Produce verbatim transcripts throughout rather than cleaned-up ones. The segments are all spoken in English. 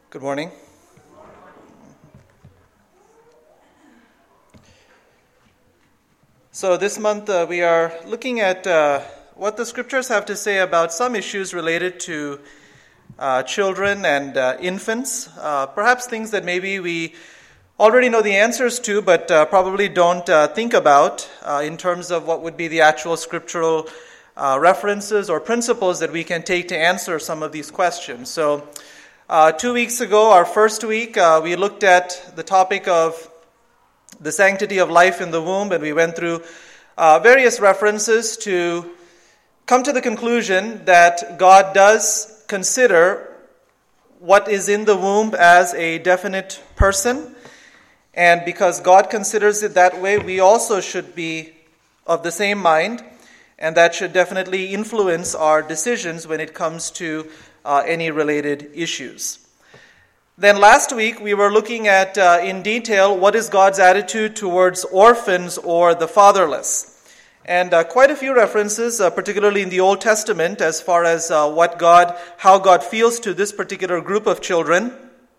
Good morning. So this month uh, we are looking at uh, what the scriptures have to say about some issues related to uh, children and uh, infants, uh, perhaps things that maybe we already know the answers to, but uh, probably don't uh, think about uh, in terms of what would be the actual scriptural uh, references or principles that we can take to answer some of these questions. So uh, two weeks ago, our first week, uh, we looked at the topic of the sanctity of life in the womb, and we went through uh, various references to come to the conclusion that God does consider what is in the womb as a definite person, and because God considers it that way, we also should be of the same mind, and that should definitely influence our decisions when it comes to uh, any related issues. Then last week, we were looking at, uh, in detail, what is God's attitude towards orphans or the fatherless. And uh, quite a few references, uh, particularly in the Old Testament, as far as uh, what God, how God feels to this particular group of children.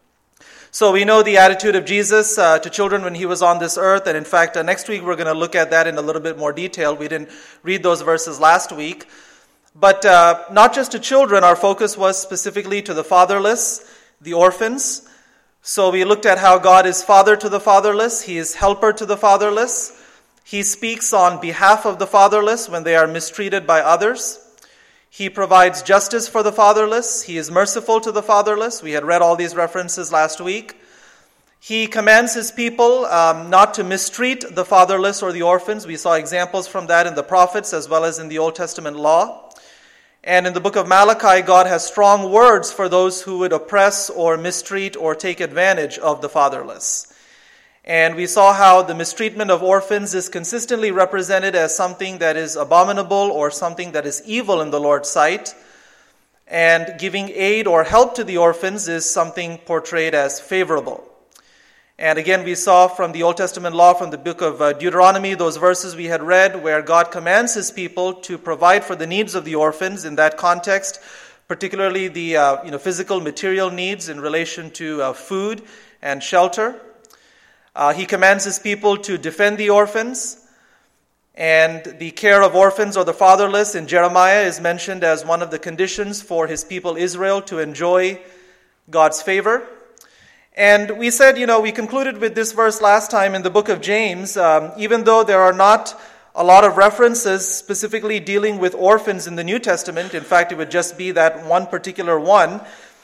So we know the attitude of Jesus uh, to children when he was on this earth. And in fact, uh, next week, we're going to look at that in a little bit more detail. We didn't read those verses last week. But uh, not just to children, our focus was specifically to the fatherless, the orphans. So we looked at how God is father to the fatherless. He is helper to the fatherless. He speaks on behalf of the fatherless when they are mistreated by others. He provides justice for the fatherless. He is merciful to the fatherless. We had read all these references last week. He commands his people um, not to mistreat the fatherless or the orphans. We saw examples from that in the prophets as well as in the Old Testament law. And in the book of Malachi, God has strong words for those who would oppress or mistreat or take advantage of the fatherless. And we saw how the mistreatment of orphans is consistently represented as something that is abominable or something that is evil in the Lord's sight. And giving aid or help to the orphans is something portrayed as favorable. And again, we saw from the Old Testament law, from the book of Deuteronomy, those verses we had read where God commands his people to provide for the needs of the orphans in that context, particularly the uh, you know, physical, material needs in relation to uh, food and shelter. Uh, he commands his people to defend the orphans. And the care of orphans or the fatherless in Jeremiah is mentioned as one of the conditions for his people Israel to enjoy God's favor. And we said, you know, we concluded with this verse last time in the book of James, um, even though there are not a lot of references specifically dealing with orphans in the New Testament, in fact, it would just be that one particular one,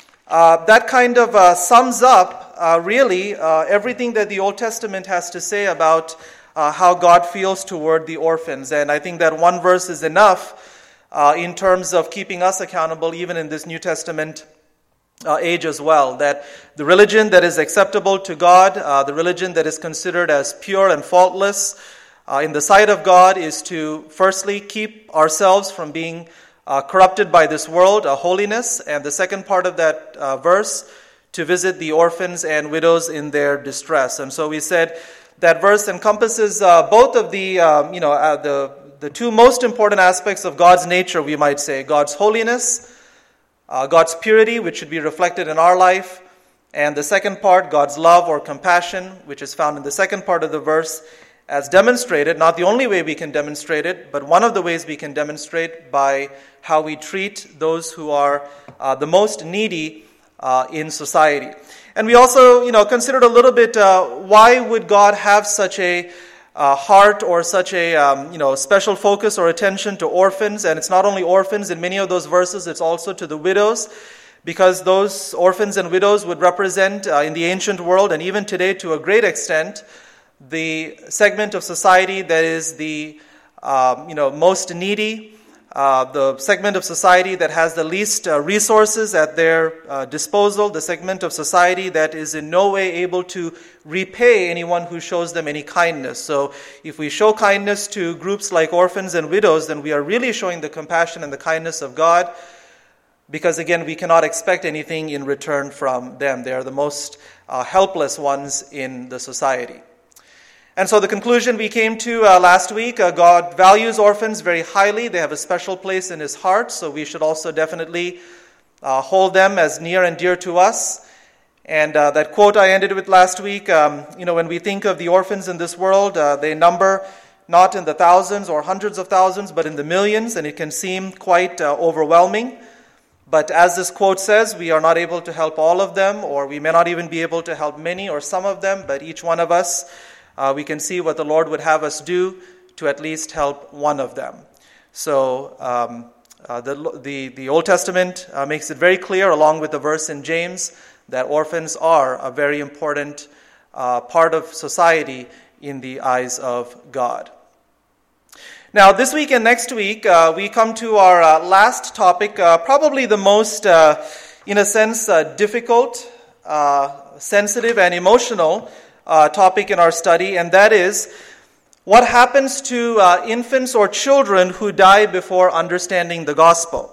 uh, that kind of uh, sums up, uh, really, uh, everything that the Old Testament has to say about uh, how God feels toward the orphans. And I think that one verse is enough uh, in terms of keeping us accountable, even in this New Testament Uh, age as well, that the religion that is acceptable to God, uh, the religion that is considered as pure and faultless uh, in the sight of God is to firstly keep ourselves from being uh, corrupted by this world, uh, holiness, and the second part of that uh, verse, to visit the orphans and widows in their distress. And so we said that verse encompasses uh, both of the, um, you know, uh, the, the two most important aspects of God's nature, we might say, God's holiness, Uh, God's purity, which should be reflected in our life, and the second part, God's love or compassion, which is found in the second part of the verse, as demonstrated, not the only way we can demonstrate it, but one of the ways we can demonstrate by how we treat those who are uh, the most needy uh, in society. And we also, you know, considered a little bit, uh, why would God have such a Uh, heart or such a um, you know special focus or attention to orphans? And it's not only orphans in many of those verses, it's also to the widows, because those orphans and widows would represent uh, in the ancient world and even today to a great extent the segment of society that is the um, you know most needy, uh, the segment of society that has the least uh, resources at their uh, disposal, the segment of society that is in no way able to repay anyone who shows them any kindness. So if we show kindness to groups like orphans and widows, then we are really showing the compassion and the kindness of God, because again, we cannot expect anything in return from them. They are the most uh, helpless ones in the society. And so the conclusion we came to uh, last week, uh, God values orphans very highly. They have a special place in his heart, so we should also definitely uh, hold them as near and dear to us. And uh, that quote I ended with last week, um, you know, when we think of the orphans in this world, uh, they number not in the thousands or hundreds of thousands, but in the millions, and it can seem quite uh, overwhelming. But as this quote says, we are not able to help all of them, or we may not even be able to help many or some of them, but each one of us, uh, we can see what the Lord would have us do to at least help one of them. So um, uh, the, the, the Old Testament uh, makes it very clear, along with the verse in James, that orphans are a very important uh, part of society in the eyes of God. Now, this week and next week, uh, we come to our uh, last topic, uh, probably the most, uh, in a sense, uh, difficult, uh, sensitive, and emotional uh, topic in our study, and that is what happens to uh, infants or children who die before understanding the gospel.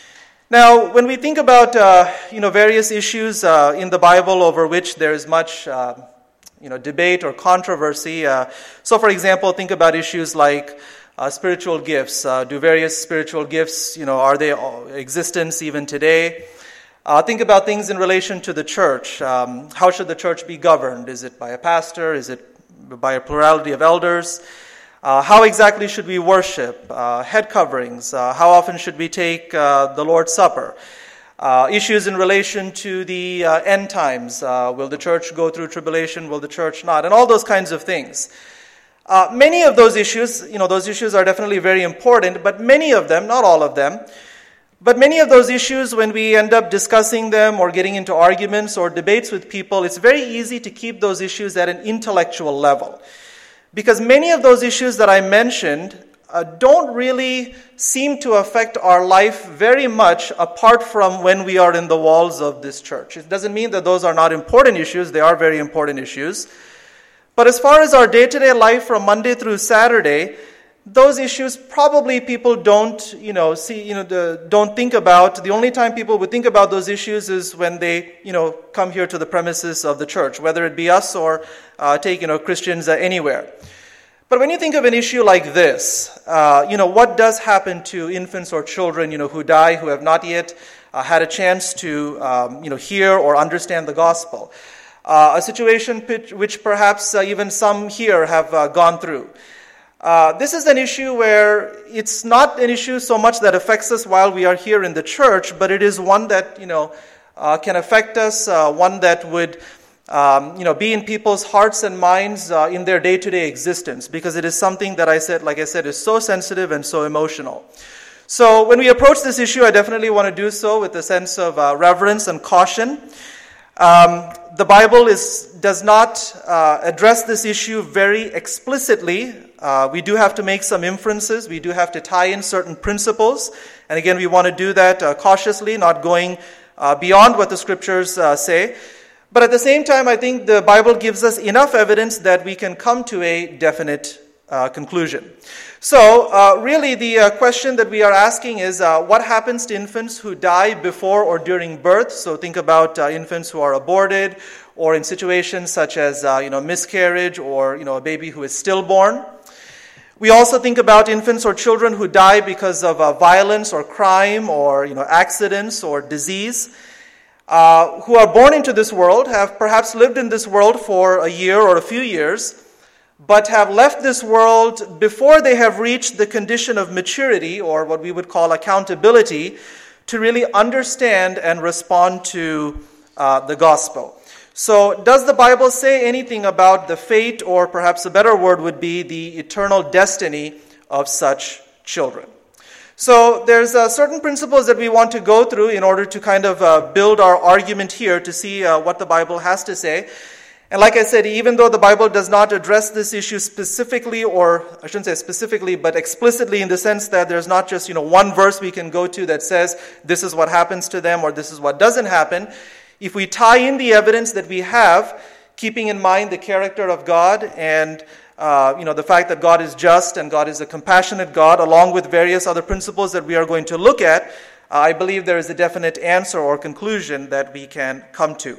Now, when we think about uh, you know various issues uh, in the Bible over which there is much uh, you know debate or controversy, uh, so for example, think about issues like Uh, spiritual gifts. Uh, do various spiritual gifts, you know, are they existence even today? Uh, think about things in relation to the church. Um, how should the church be governed? Is it by a pastor? Is it by a plurality of elders? Uh, how exactly should we worship? Uh, head coverings. Uh, how often should we take uh, the Lord's Supper? Uh, issues in relation to the uh, end times. Uh, will the church go through tribulation? Will the church not? And all those kinds of things. Uh, many of those issues, you know, those issues are definitely very important, but many of them, not all of them, but many of those issues, when we end up discussing them or getting into arguments or debates with people, it's very easy to keep those issues at an intellectual level. Because many of those issues that I mentioned uh, don't really seem to affect our life very much apart from when we are in the walls of this church. It doesn't mean that those are not important issues. They are very important issues. But as far as our day-to-day life from Monday through Saturday, those issues probably people don't, you know, see, you know, the, don't think about. The only time people would think about those issues is when they, you know, come here to the premises of the church, whether it be us or uh, take, you know, Christians uh, anywhere. But when you think of an issue like this, uh, you know, what does happen to infants or children, you know, who die, who have not yet uh, had a chance to, um, you know, hear or understand the gospel? Uh, a situation which perhaps uh, even some here have uh, gone through. Uh, this is an issue where it's not an issue so much that affects us while we are here in the church, but it is one that, you know, uh, can affect us, uh, one that would, um, you know, be in people's hearts and minds uh, in their day-to-day existence, because it is something that I said, like I said, is so sensitive and so emotional. So when we approach this issue, I definitely want to do so with a sense of uh, reverence and caution. Um, the Bible is does not uh, address this issue very explicitly. Uh, we do have to make some inferences. We do have to tie in certain principles. And again, we want to do that uh, cautiously, not going uh, beyond what the scriptures uh, say. But at the same time, I think the Bible gives us enough evidence that we can come to a definite uh, conclusion. So, uh, really, the uh, question that we are asking is, uh, what happens to infants who die before or during birth? So, think about uh, infants who are aborted, or in situations such as, uh, you know, miscarriage, or, you know, a baby who is stillborn. We also think about infants or children who die because of uh, violence or crime, or, you know, accidents or disease, uh, who are born into this world, have perhaps lived in this world for a year or a few years, but have left this world before they have reached the condition of maturity, or what we would call accountability, to really understand and respond to uh, the gospel. So, does the Bible say anything about the fate, or perhaps a better word would be the eternal destiny of such children? So, there's uh, certain principles that we want to go through in order to kind of uh, build our argument here to see uh, what the Bible has to say. And like I said, even though the Bible does not address this issue specifically, or I shouldn't say specifically, but explicitly, in the sense that there's not just, you know, one verse we can go to that says this is what happens to them or this is what doesn't happen. If we tie in the evidence that we have, keeping in mind the character of God and uh, you know the fact that God is just and God is a compassionate God, along with various other principles that we are going to look at, uh, I believe there is a definite answer or conclusion that we can come to.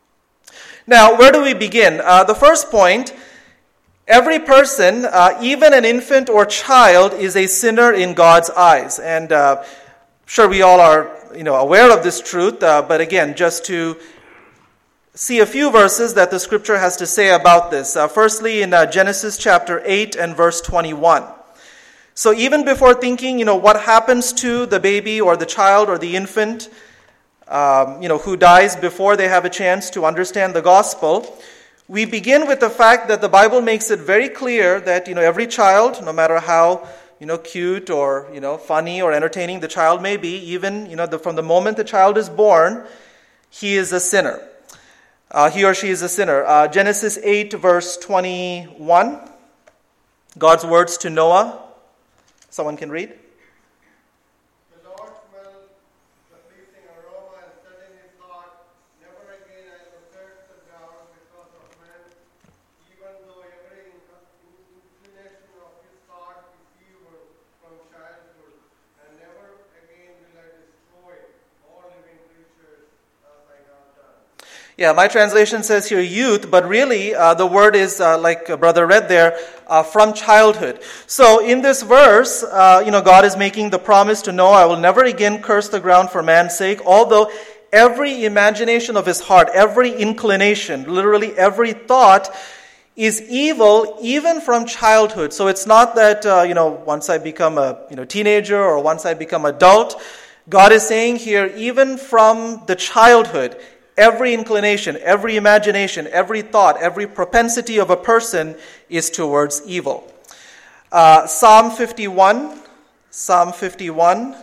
Now, where do we begin? Uh, the first point, every person, uh, even an infant or child, is a sinner in God's eyes. And uh, sure, we all are, you know, aware of this truth, uh, but again, just to see a few verses that the scripture has to say about this. Uh, firstly, in uh, Genesis chapter eight and verse twenty-one. So even before thinking, you know, what happens to the baby or the child or the infant, um, you know, who dies before they have a chance to understand the gospel, we begin with the fact that the Bible makes it very clear that, you know, every child, no matter how, you know, cute or, you know, funny or entertaining the child may be, even, you know, the, from the moment the child is born, he is a sinner. Uh, he or she is a sinner. Uh, Genesis eight, verse twenty-one, God's words to Noah. Someone can read. The Lord smelled the pleasing aroma and said in his heart, never again I will curse the ground because of man, even though every inclination of his heart is evil from childhood, and never again will I destroy all living creatures as I have done. Yeah, my translation says here youth, but really uh, the word is, uh, like Brother read there, uh, from childhood. So in this verse, uh, you know, God is making the promise to Noah, I will never again curse the ground for man's sake, although every imagination of his heart, every inclination, literally every thought is evil even from childhood. So it's not that, uh, you know, once I become a you know teenager or once I become adult. God is saying here, even from the childhood, every inclination, every imagination, every thought, every propensity of a person is towards evil. Uh, Psalm fifty-one, Psalm fifty-one,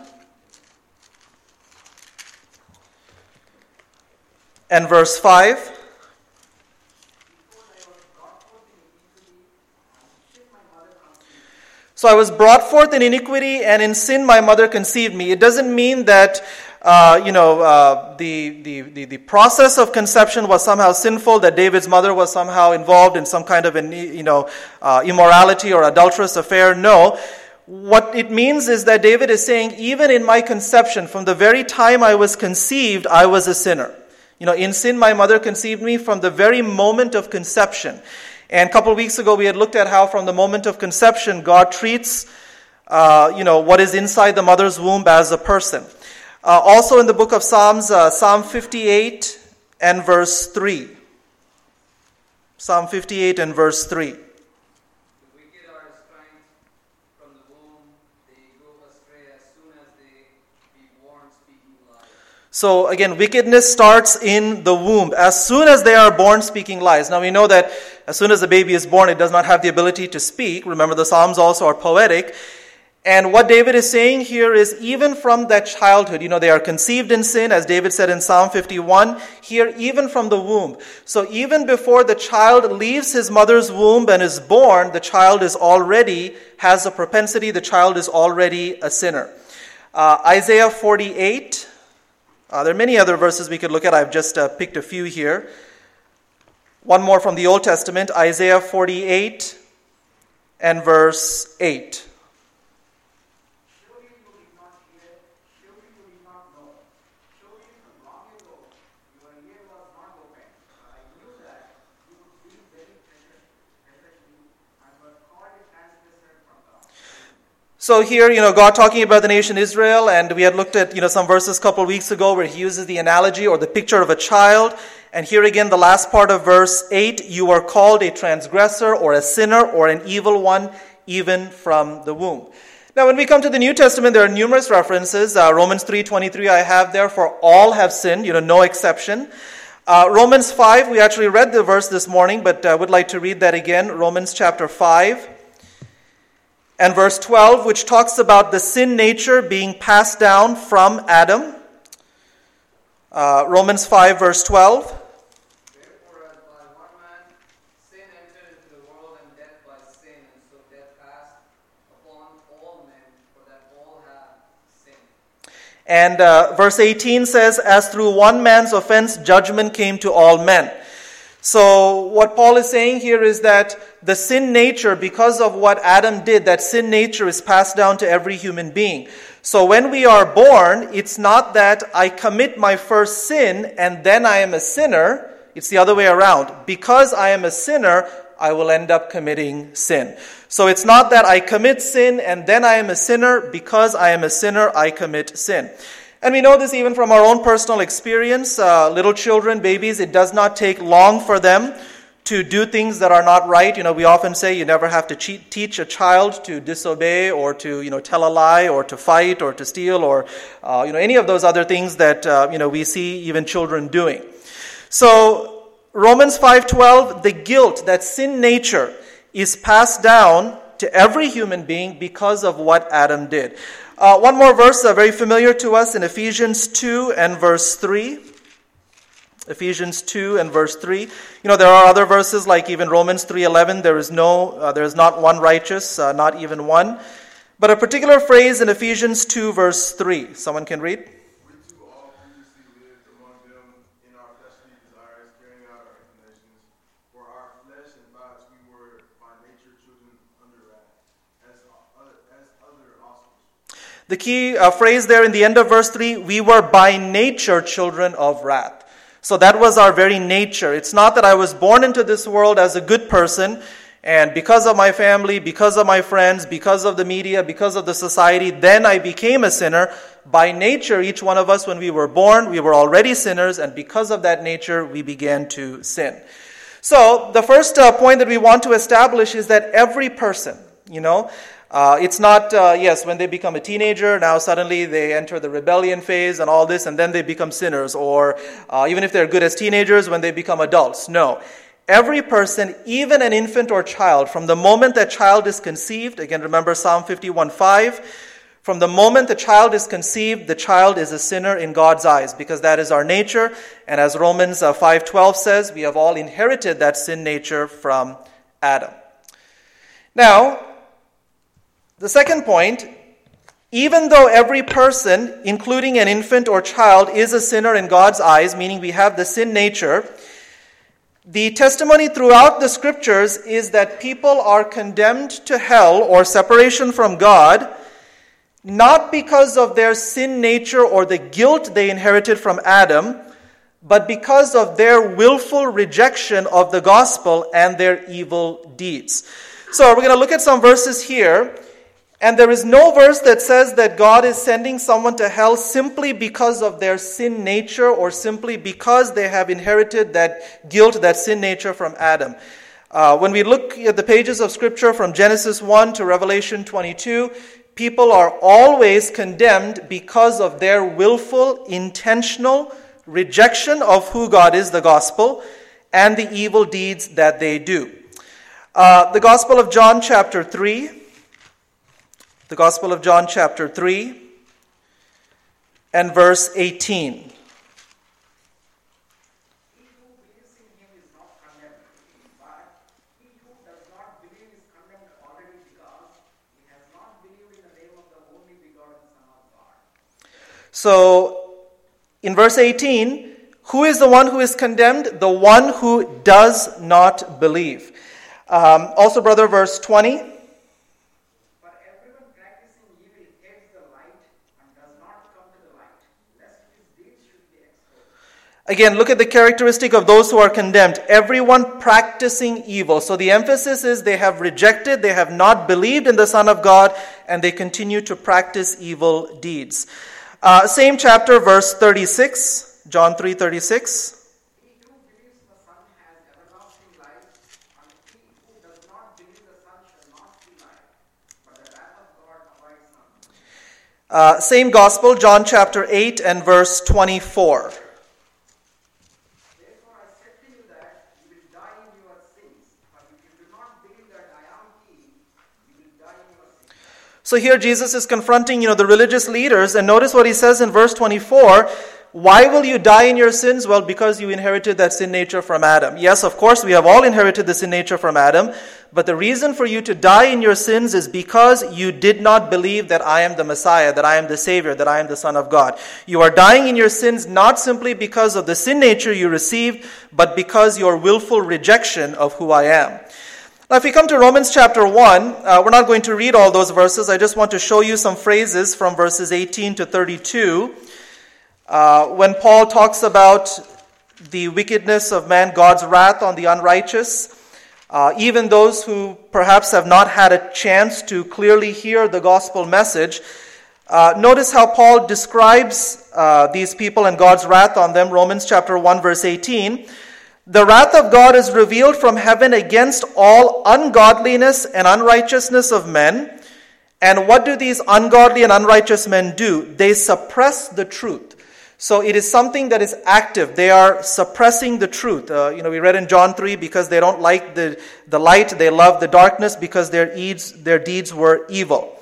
and verse five. So I was brought forth in iniquity, and in sin my mother conceived me. It doesn't mean that Uh, you know, uh, the, the, the, the process of conception was somehow sinful, that David's mother was somehow involved in some kind of, an, you know, uh, immorality or adulterous affair. No. What it means is that David is saying, even in my conception, from the very time I was conceived, I was a sinner. You know, in sin my mother conceived me from the very moment of conception. And a couple of weeks ago we had looked at how from the moment of conception, God treats, uh, you know, what is inside the mother's womb as a person. Uh, also in the book of Psalms, uh, Psalm fifty-eight and verse three. Psalm fifty-eight and verse three. The wicked are estranged from the womb, they go astray as soon as they be born speaking lies. So again, wickedness starts in the womb, as soon as they are born speaking lies. Now we know that as soon as the baby is born, it does not have the ability to speak. Remember, the Psalms also are poetic. And what David is saying here is even from that childhood, you know, they are conceived in sin, as David said in Psalm fifty-one, here even from the womb. So even before the child leaves his mother's womb and is born, the child is already, has a propensity, the child is already a sinner. Uh, Isaiah forty-eight, uh, there are many other verses we could look at, I've just uh, picked a few here. One more from the Old Testament, Isaiah forty-eight and verse eight. So here, you know, God talking about the nation Israel, and we had looked at, you know, some verses a couple of weeks ago where he uses the analogy or the picture of a child. And here again, the last part of verse eight, you are called a transgressor or a sinner or an evil one, even from the womb. Now, when we come to the New Testament, there are numerous references. Uh, Romans three twenty-three I have there, for all have sinned, you know, no exception. Uh, Romans five, we actually read the verse this morning, but I would like to read that again. Romans chapter five. And verse twelve, which talks about the sin nature being passed down from Adam. Uh, Romans five, verse twelve. Therefore, as by one man sin entered into the world, and death by sin, and so death passed upon all men, for that all have sinned. And uh, verse eighteen says, as through one man's offense, judgment came to all men. So what Paul is saying here is that the sin nature, because of what Adam did, that sin nature is passed down to every human being. So when we are born, it's not that I commit my first sin and then I am a sinner. It's the other way around. Because I am a sinner, I will end up committing sin. So it's not that I commit sin and then I am a sinner. Because I am a sinner, I commit sin. And we know this even from our own personal experience. Uh, little children, babies, it does not take long for them to do things that are not right. You know, we often say you never have to cheat, teach a child to disobey or to, you know, tell a lie or to fight or to steal or, uh, you know, any of those other things that, uh, you know, we see even children doing. So Romans five twelve, the guilt, that sin nature is passed down to every human being because of what Adam did. Uh, one more verse, uh, very familiar to us in Ephesians two and verse three. Ephesians two and verse three. You know, there are other verses like even Romans three eleven. There is no, uh, there is not one righteous, uh, not even one. But a particular phrase in Ephesians two verse three. Someone can read? We too all previously lived among them in our fleshly desires, carrying out our inclinations. For our flesh and thoughts, we were by nature children under wrath, as other, as other also. The key uh, phrase there in the end of verse three, we were by nature children of wrath. So that was our very nature. It's not that I was born into this world as a good person, and because of my family, because of my friends, because of the media, because of the society, then I became a sinner. By nature, each one of us, when we were born, we were already sinners, and because of that nature, we began to sin. So the first uh, point that we want to establish is that every person, you know, Uh, it's not, uh, yes, when they become a teenager, now suddenly they enter the rebellion phase and all this, and then they become sinners. Or uh, even if they're good as teenagers, when they become adults. No. Every person, even an infant or child, from the moment that child is conceived, again, remember Psalm fifty-one five, from the moment the child is conceived, the child is a sinner in God's eyes, because that is our nature. And as Romans uh, five twelve says, we have all inherited that sin nature from Adam. Now, the second point, even though every person, including an infant or child, is a sinner in God's eyes, meaning we have the sin nature, the testimony throughout the scriptures is that people are condemned to hell or separation from God, not because of their sin nature or the guilt they inherited from Adam, but because of their willful rejection of the gospel and their evil deeds. So we're going to look at some verses here. And there is no verse that says that God is sending someone to hell simply because of their sin nature or simply because they have inherited that guilt, that sin nature from Adam. Uh, when we look at the pages of Scripture from Genesis one to Revelation twenty-two, people are always condemned because of their willful, intentional rejection of who God is, the gospel, and the evil deeds that they do. Uh, the Gospel of John chapter three. The Gospel of John chapter three and verse eighteen. He who believes in him is not condemned, but he who does not believe is condemned already because he has not believed in the name of the only begotten Son of God. So, in verse eighteen, who is the one who is condemned? The one who does not believe. Um, also, brother, verse twenty. Again, look at the characteristic of those who are condemned. Everyone practicing evil. So the emphasis is they have rejected, they have not believed in the Son of God, and they continue to practice evil deeds. Uh, same chapter, verse thirty-six, John three thirty-six. He who believes the Son has everlasting life, and he who does not believe the Son shall not see life, but the wrath of God abides on him. Uh, same gospel, John chapter eight and verse twenty-four. So here Jesus is confronting, you know, the religious leaders, and notice what he says in verse twenty-four. Why will you die in your sins? Well, because you inherited that sin nature from Adam. Yes, of course, we have all inherited the sin nature from Adam, but the reason for you to die in your sins is because you did not believe that I am the Messiah, that I am the Savior, that I am the Son of God. You are dying in your sins not simply because of the sin nature you received, but because your willful rejection of who I am. Now, if we come to Romans chapter one, uh, we're not going to read all those verses. I just want to show you some phrases from verses eighteen to thirty-two. Uh, when Paul talks about the wickedness of man, God's wrath on the unrighteous, uh, even those who perhaps have not had a chance to clearly hear the gospel message, uh, notice how Paul describes uh, these people and God's wrath on them, Romans chapter one, verse eighteen, the wrath of God is revealed from heaven against all ungodliness and unrighteousness of men. And what do these ungodly and unrighteous men do? They suppress the truth. So it is something that is active. They are suppressing the truth. Uh, you know, we read in John three, because they don't like the, the light, they love the darkness because their deeds, their deeds were evil.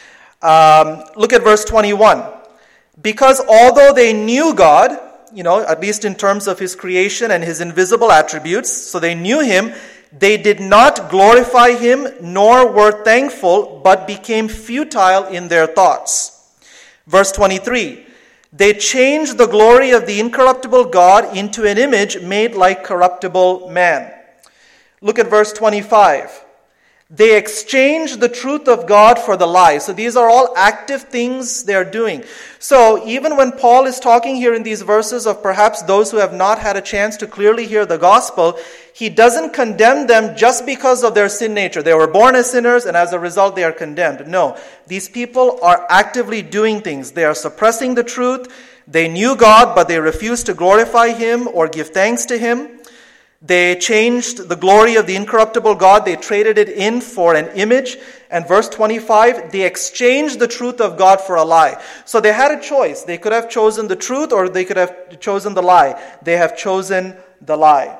Um, look at verse twenty-one. Because although they knew God, you know, at least in terms of his creation and his invisible attributes, so they knew him, they did not glorify him, nor were thankful, but became futile in their thoughts. Verse twenty-three, they changed the glory of the incorruptible God into an image made like corruptible man. Look at verse twenty-five. They exchange the truth of God for the lie. So these are all active things they are doing. So even when Paul is talking here in these verses of perhaps those who have not had a chance to clearly hear the gospel, he doesn't condemn them just because of their sin nature. They were born as sinners and as a result they are condemned. No, these people are actively doing things. They are suppressing the truth. They knew God, but they refused to glorify him or give thanks to him. They changed the glory of the incorruptible God. They traded it in for an image. And verse twenty-five, they exchanged the truth of God for a lie. So they had a choice. They could have chosen the truth or they could have chosen the lie. They have chosen the lie.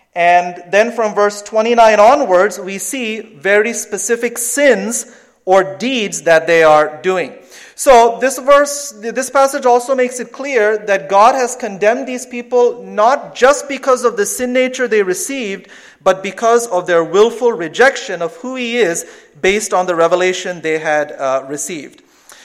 And then from verse twenty-nine onwards, we see very specific sins or deeds that they are doing. So this verse, this passage also makes it clear that God has condemned these people not just because of the sin nature they received, but because of their willful rejection of who he is based on the revelation they had uh, received.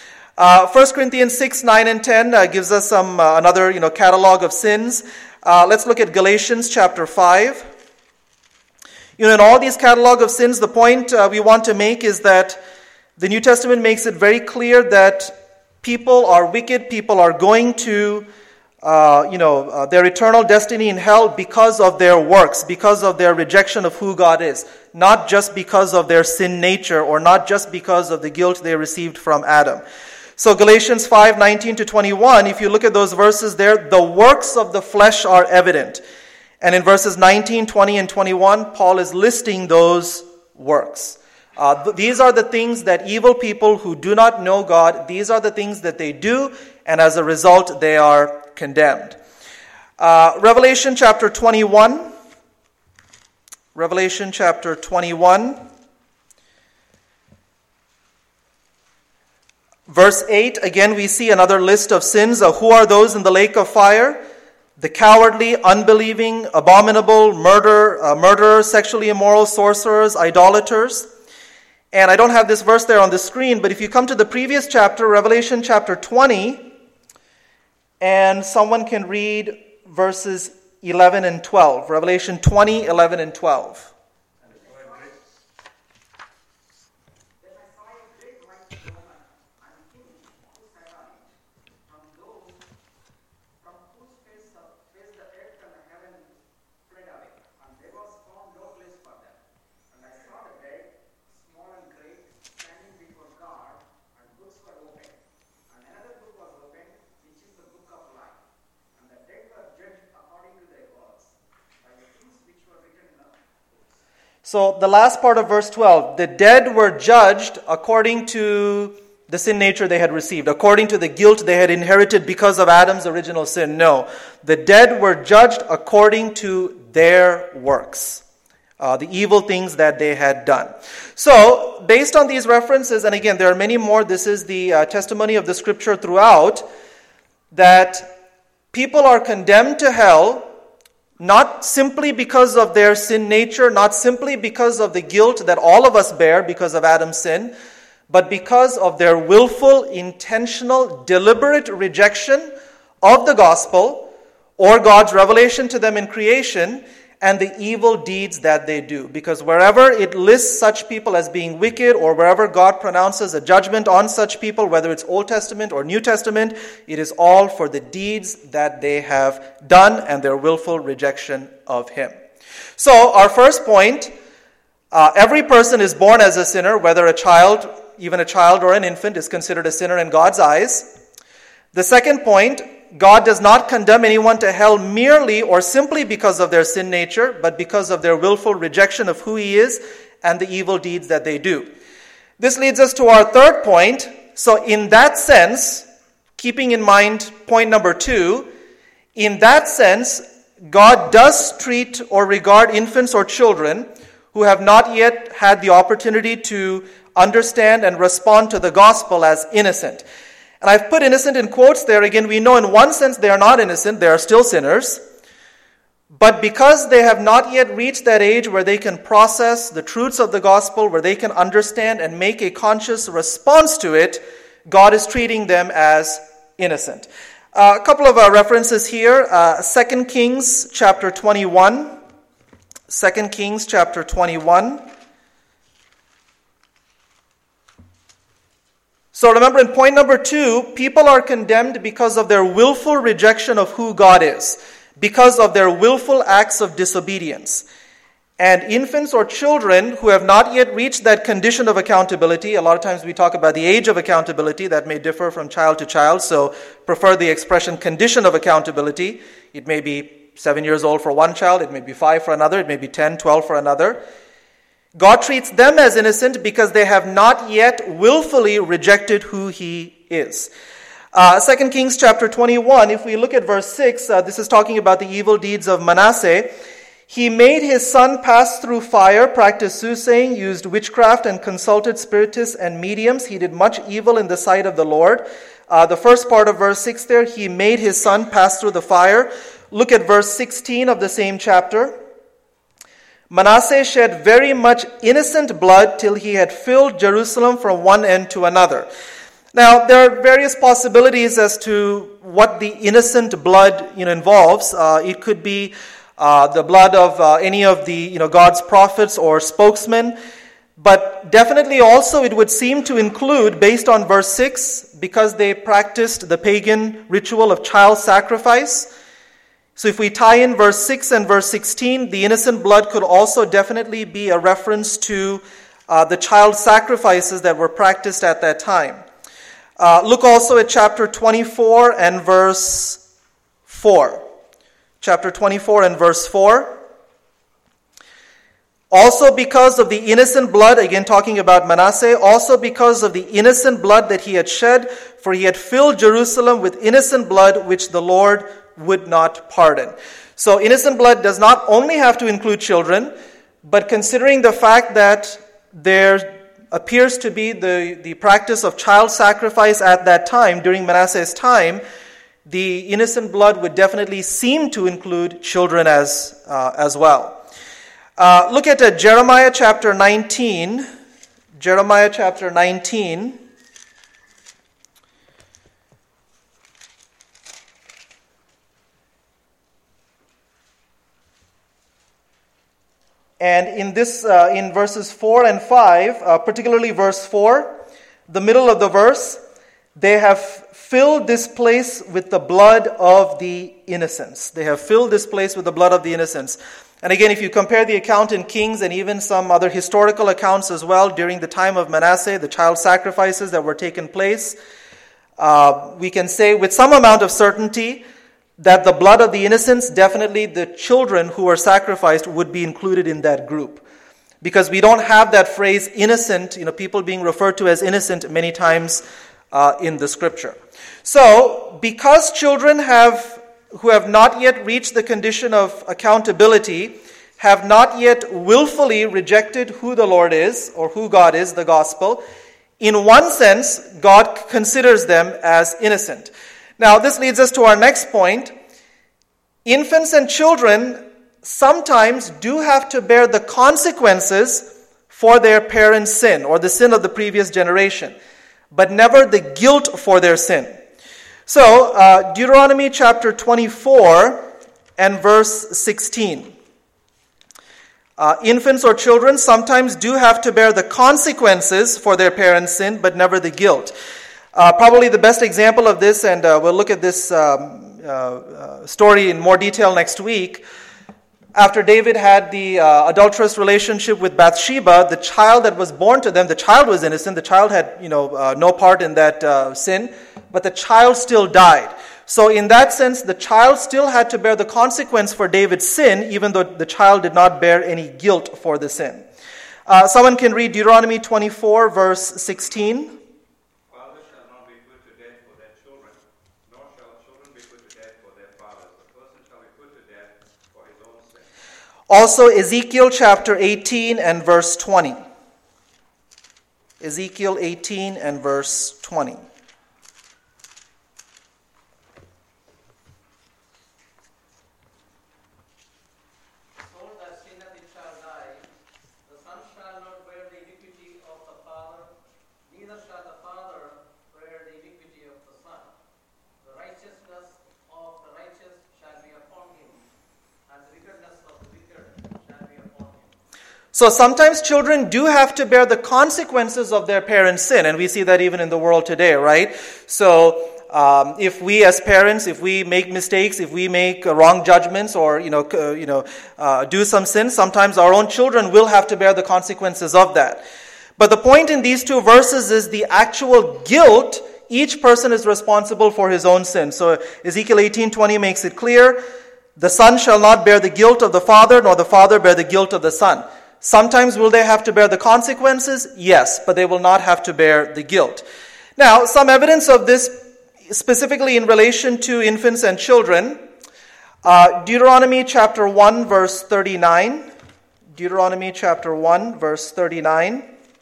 Uh, First Corinthians six, nine, and ten uh, gives us some uh, another you know catalog of sins. Uh, let's look at Galatians chapter five. You know, in all these catalog of sins, the point uh, we want to make is that the New Testament makes it very clear that people are wicked, people are going to, uh, you know, uh, their eternal destiny in hell because of their works, because of their rejection of who God is, not just because of their sin nature or not just because of the guilt they received from Adam. So Galatians five, nineteen to twenty-one, if you look at those verses there, the works of the flesh are evident. And in verses nineteen, twenty, and twenty-one, Paul is listing those works. Uh, th- these are the things that evil people who do not know God, these are the things that they do, and as a result, they are condemned. Uh, Revelation chapter twenty-one. Revelation chapter twenty-one. Verse eight, again we see another list of sins. Uh, who are those in the lake of fire? The cowardly, unbelieving, abominable, murder, uh, murderers, sexually immoral, sorcerers, idolaters. And I don't have this verse there on the screen, but if you come to the previous chapter, Revelation chapter twenty, and someone can read verses eleven and twelve. Revelation twenty, eleven, and twelve. Then I saw a great white throne, and him who sat on it, from those from whose face, uh, face the earth and the heaven fled away, and there was found no place for them. And I saw the dead, small and great, standing before God, and books were opened. And another book was opened, which is the book of life. And the dead were judged according to their works, by the things which were written in the books. So the last part of verse twelve, the dead were judged according to the sin nature they had received, according to the guilt they had inherited because of Adam's original sin. No, the dead were judged according to their works, uh, the evil things that they had done. So based on these references, and again there are many more, this is the uh, testimony of the scripture throughout, that people are condemned to hell not simply because of their sin nature, not simply because of the guilt that all of us bear because of Adam's sin, but because of their willful, intentional, deliberate rejection of the gospel or God's revelation to them in creation and the evil deeds that they do. Because wherever it lists such people as being wicked, or wherever God pronounces a judgment on such people, whether it's Old Testament or New Testament, it is all for the deeds that they have done and their willful rejection of Him. So our first point, uh, every person is born as a sinner, whether a child, even a child or an infant, is considered a sinner in God's eyes. The second point, God does not condemn anyone to hell merely or simply because of their sin nature, but because of their willful rejection of who He is and the evil deeds that they do. This leads us to our third point. So in that sense, keeping in mind point number two, in that sense, God does treat or regard infants or children who have not yet had the opportunity to understand and respond to the gospel as innocent. And I've put innocent in quotes there. Again, we know in one sense they are not innocent, they are still sinners. But because they have not yet reached that age where they can process the truths of the gospel, where they can understand and make a conscious response to it, God is treating them as innocent. Uh, a couple of uh, references here. Uh, Second Kings chapter twenty-one. Second Kings chapter twenty-one. So remember, in point number two, people are condemned because of their willful rejection of who God is, because of their willful acts of disobedience. And infants or children who have not yet reached that condition of accountability, a lot of times we talk about the age of accountability, that may differ from child to child, so prefer the expression condition of accountability. It may be seven years old for one child, it may be five for another, it may be ten, twelve for another. God treats them as innocent because they have not yet willfully rejected who He is. Uh, Second Kings chapter twenty-one, if we look at verse six, uh, this is talking about the evil deeds of Manasseh. He made his son pass through fire, practiced soothsaying, used witchcraft, and consulted spiritists and mediums. He did much evil in the sight of the Lord. Uh, the first part of verse six there, he made his son pass through the fire. Look at verse sixteen of the same chapter. Manasseh shed very much innocent blood till he had filled Jerusalem from one end to another. Now, there are various possibilities as to what the innocent blood, you know, involves. Uh, it could be uh, the blood of uh, any of the, you know, God's prophets or spokesmen. But definitely also it would seem to include, based on verse six, because they practiced the pagan ritual of child sacrifice. So if we tie in verse six and verse sixteen, the innocent blood could also definitely be a reference to uh, the child sacrifices that were practiced at that time. Uh, look also at chapter twenty-four and verse four. Chapter twenty-four and verse four. Also because of the innocent blood, again talking about Manasseh, also because of the innocent blood that he had shed, for he had filled Jerusalem with innocent blood, which the Lord would not pardon. So innocent blood does not only have to include children, but considering the fact that there appears to be the, the practice of child sacrifice at that time, during Manasseh's time, the innocent blood would definitely seem to include children as, uh, as well. Uh, look at uh, Jeremiah chapter nineteen. Jeremiah chapter nineteen. And in this, uh, in verses four and five, uh, particularly verse four, the middle of the verse, they have filled this place with the blood of the innocents. They have filled this place with the blood of the innocents. And again, if you compare the account in Kings and even some other historical accounts as well, during the time of Manasseh, the child sacrifices that were taking place, uh, we can say with some amount of certainty that the blood of the innocents, definitely the children who were sacrificed, would be included in that group. Because we don't have that phrase innocent, you know, people being referred to as innocent many times uh, in the scripture. So, because children have, who have not yet reached the condition of accountability, have not yet willfully rejected who the Lord is, or who God is, the gospel, in one sense, God considers them as innocent. Now, this leads us to our next point. Infants and children sometimes do have to bear the consequences for their parents' sin, or the sin of the previous generation, but never the guilt for their sin. So, uh, Deuteronomy chapter twenty-four and verse sixteen. Uh, infants or children sometimes do have to bear the consequences for their parents' sin, but never the guilt. Uh, probably the best example of this, and uh, we'll look at this um, uh, uh, story in more detail next week. After David had the uh, adulterous relationship with Bathsheba, the child that was born to them, the child was innocent. The child had, you know, uh, no part in that uh, sin, but the child still died. So in that sense, the child still had to bear the consequence for David's sin, even though the child did not bear any guilt for the sin. Uh, someone can read Deuteronomy twenty-four, verse sixteen. Fathers shall not be put to death for their children, nor shall children be put to death for their fathers. The person shall be put to death for his own sin. Also, Ezekiel chapter eighteen and verse twenty. Ezekiel eighteen and verse twenty. Soul that sinneth, it shall die. The son shall not bear the iniquity of the father, neither shall the father bear the iniquity of the son. The righteousness of the righteous shall be upon him, and the wickedness of the wicked shall be upon him. So sometimes children do have to bear the consequences of their parents' sin, and we see that even in the world today, right? So um, if we as parents, if we make mistakes, if we make uh, wrong judgments, or you know, uh, you know, uh, do some sin, sometimes our own children will have to bear the consequences of that. But the point in these two verses is the actual guilt. Each person is responsible for his own sin. So Ezekiel eighteen twenty makes it clear: the son shall not bear the guilt of the father, nor the father bear the guilt of the son. Sometimes will they have to bear the consequences? Yes, but they will not have to bear the guilt. Now, some evidence of this, specifically in relation to infants and children. Uh, Deuteronomy chapter one, verse thirty-nine. Deuteronomy chapter one, verse thirty-nine.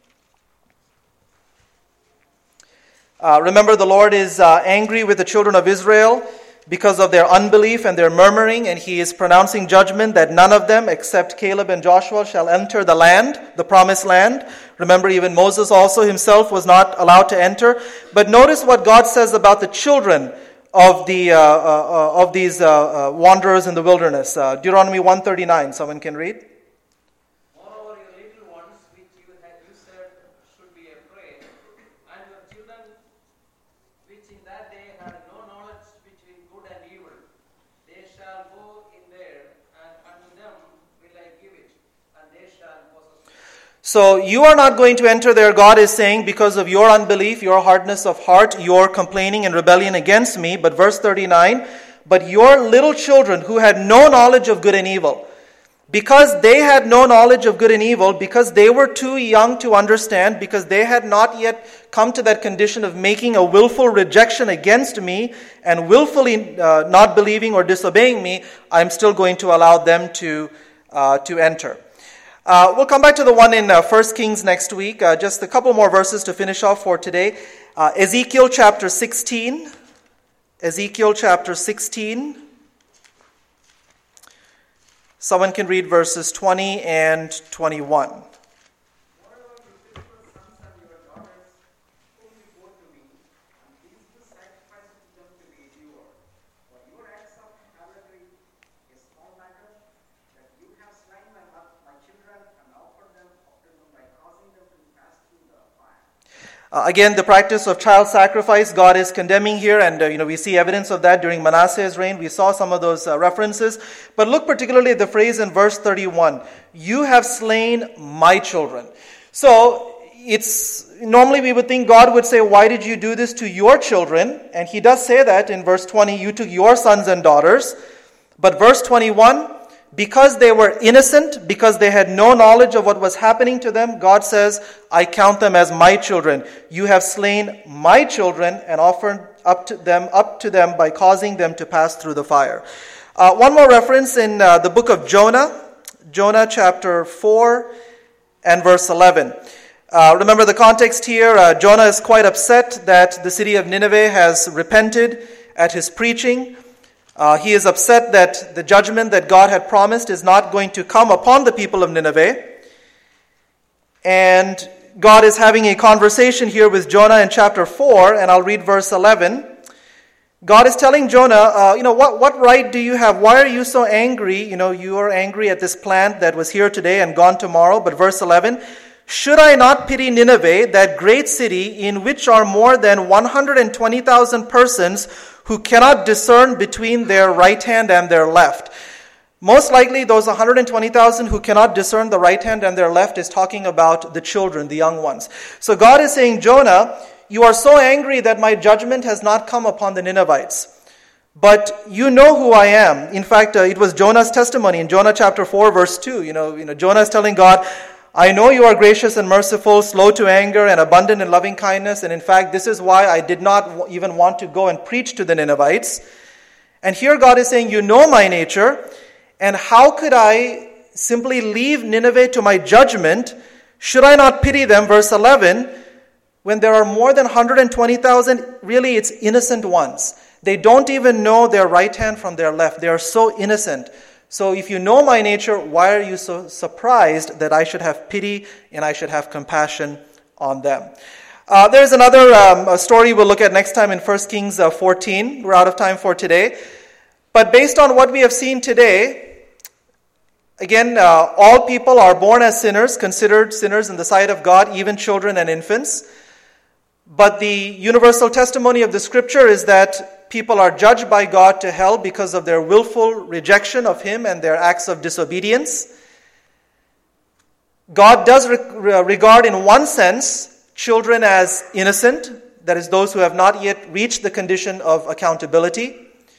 Uh, remember, the Lord is uh, angry with the children of Israel because of their unbelief and their murmuring, and he is pronouncing judgment that none of them except Caleb and Joshua shall enter the land, the promised land. Remember, even Moses also himself was not allowed to enter. But notice what God says about the children of the uh, uh, of these uh, uh, wanderers in the wilderness. Uh, Deuteronomy one thirty-nine, someone can read. Moreover, your little ones, which you had you said should be afraid, and your children, which in that day had no knowledge between good and evil, they shall go in there, and unto them will I give it, and they shall possess it. So you are not going to enter there, God is saying, because of your unbelief, your hardness of heart, your complaining and rebellion against me. But verse thirty-nine, but your little children who had no knowledge of good and evil, because they had no knowledge of good and evil, because they were too young to understand, because they had not yet come to that condition of making a willful rejection against me and willfully uh, not believing or disobeying me, I'm still going to allow them to, uh, to enter. Uh, we'll come back to the one in uh, First Kings next week. Uh, just a couple more verses to finish off for today. Uh, Ezekiel chapter sixteen. Ezekiel chapter sixteen. Someone can read verses twenty and twenty-one. Moreover, your beautiful sons and your daughters, whom you bore to me, and these two sacrifices to them to be endured. For your acts of harlotry, a small matter, that you have slain my, my children and offered them up to them by causing them to pass through the fire. Uh, again, the practice of child sacrifice, God is condemning here, and uh, you know we see evidence of that during Manasseh's reign. We saw some of those uh, references. But look particularly at the phrase in verse thirty-one, you have slain my children. So, it's normally we would think God would say, why did you do this to your children? And he does say that in verse twenty, you took your sons and daughters. But verse twenty-one, because they were innocent, because they had no knowledge of what was happening to them, God says, I count them as my children. You have slain my children and offered up to them up to them by causing them to pass through the fire. Uh, one more reference in uh, the book of Jonah, Jonah chapter four and verse eleven. Uh, remember the context here. Uh, Jonah is quite upset that the city of Nineveh has repented at his preaching. Uh, he is upset that the judgment that God had promised is not going to come upon the people of Nineveh. And God is having a conversation here with Jonah in chapter four, and I'll read verse eleven. God is telling Jonah, uh, you know, what, what right do you have? Why are you so angry? You know, you are angry at this plant that was here today and gone tomorrow. But verse eleven, should I not pity Nineveh, that great city in which are more than one hundred twenty thousand persons who cannot discern between their right hand and their left? Most likely those one hundred twenty thousand who cannot discern the right hand and their left is talking about the children, the young ones. So God is saying, Jonah, you are so angry that my judgment has not come upon the Ninevites. But you know who I am. In fact, uh, it was Jonah's testimony in Jonah chapter four, verse two. You know, you know, Jonah is telling God, I know you are gracious and merciful, slow to anger, and abundant in loving kindness. And in fact, this is why I did not w- even want to go and preach to the Ninevites. And here God is saying, you know my nature, and how could I simply leave Nineveh to my judgment? Should I not pity them? Verse eleven, when there are more than one hundred twenty thousand, really it's innocent ones. They don't even know their right hand from their left. They are so innocent. So if you know my nature, why are you so surprised that I should have pity and I should have compassion on them? Uh, there's another um, a story we'll look at next time in First Kings uh, fourteen. We're out of time for today. But based on what we have seen today, again, uh, all people are born as sinners, considered sinners in the sight of God, even children and infants. But the universal testimony of the Scripture is that people are judged by God to hell because of their willful rejection of Him and their acts of disobedience. God does re- regard, in one sense, children as innocent, that is, those who have not yet reached the condition of accountability.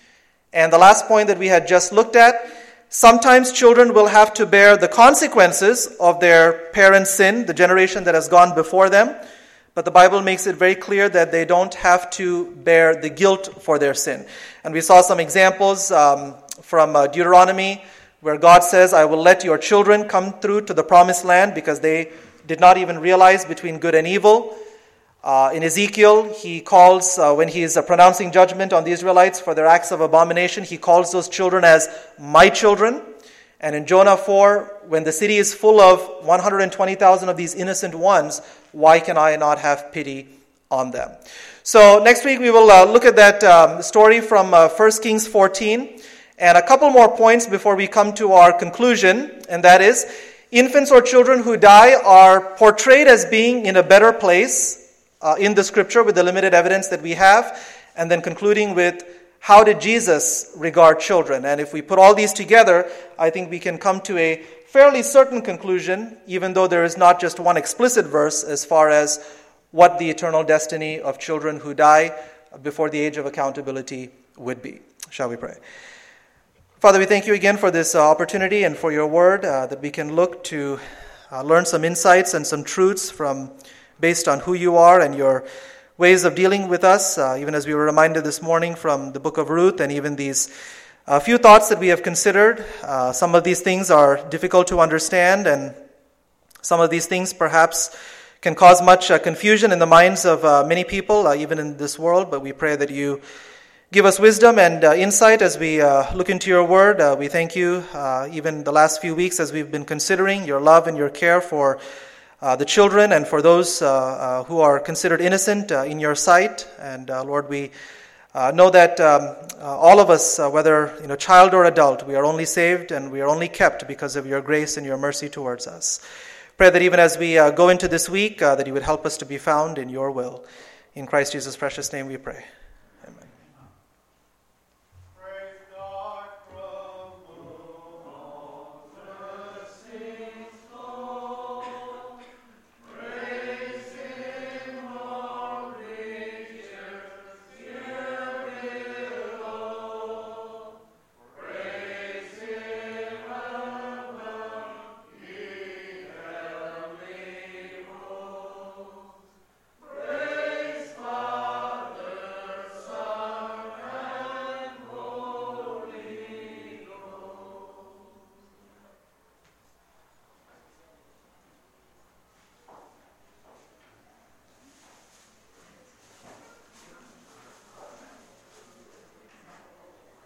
And the last point that we had just looked at, sometimes children will have to bear the consequences of their parents' sin, the generation that has gone before them. But the Bible makes it very clear that they don't have to bear the guilt for their sin. And we saw some examples um, from uh, Deuteronomy, where God says, I will let your children come through to the promised land because they did not even realize between good and evil. Uh, in Ezekiel, he calls, uh, when he is uh, pronouncing judgment on the Israelites for their acts of abomination, he calls those children as my children. And in Jonah four, when the city is full of one hundred twenty thousand of these innocent ones, why can I not have pity on them? So next week we will uh, look at that um, story from uh, First Kings fourteen. And a couple more points before we come to our conclusion. And that is, infants or children who die are portrayed as being in a better place uh, in the Scripture with the limited evidence that we have. And then concluding with, how did Jesus regard children? And if we put all these together, I think we can come to a fairly certain conclusion, even though there is not just one explicit verse as far as what the eternal destiny of children who die before the age of accountability would be. Shall we pray? Father, we thank you again for this uh, opportunity and for your word, uh, that we can look to uh, learn some insights and some truths from based on who you are and your ways of dealing with us, uh, even as we were reminded this morning from the book of Ruth, and even these uh, few thoughts that we have considered. Uh, some of these things are difficult to understand, and some of these things perhaps can cause much uh, confusion in the minds of uh, many people, uh, even in this world. But we pray that you give us wisdom and uh, insight as we uh, look into your word. Uh, we thank you, uh, even the last few weeks as we've been considering your love and your care for Uh, the children and for those uh, uh, who are considered innocent uh, in your sight. And uh, Lord, we uh, know that um, uh, all of us, uh, whether you know child or adult, we are only saved and we are only kept because of your grace and your mercy towards us. Pray that even as we uh, go into this week, uh, that you would help us to be found in your will. In Christ Jesus' precious name we pray.